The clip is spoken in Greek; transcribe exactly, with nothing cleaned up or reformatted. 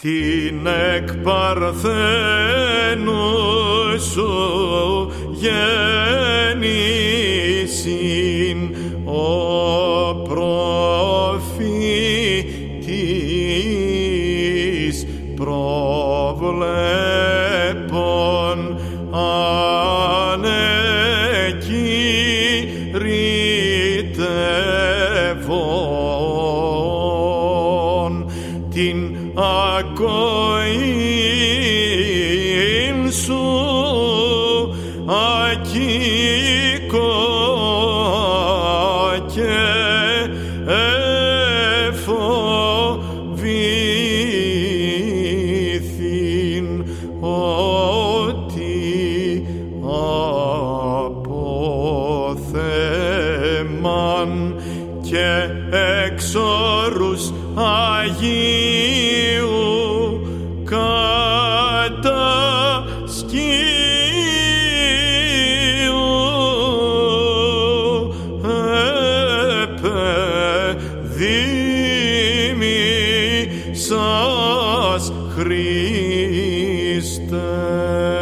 την εκ παρθένου σου γέννησιν ο προφήτης προβλέπων ανεκηρυτεύων την ακοήν σου ακήκο και εφοβήθην ότι από θέμαν και εξόρους Αγίου κατασκείου επεδήμησας Χριστέ.